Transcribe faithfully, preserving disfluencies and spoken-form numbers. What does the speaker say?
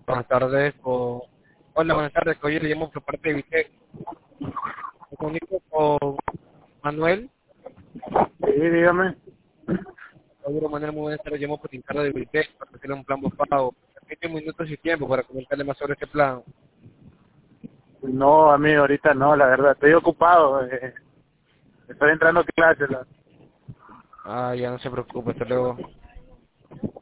Buenas tardes. Con... Hola, buenas tardes. Hoy le llamo por parte de Vite. Me comunico con Manuel. Sí, dígame. Hola, Manuel, muy buenas tardes. Llamo por Ricardo de Vite para hacerle un plan pago. veinte minutos y tiempo para comentarle más sobre este plan. No, amigo, ahorita no, la verdad. Estoy ocupado. Eh, estoy entrando a clases. La... Ah, ya no se preocupe. Hasta luego.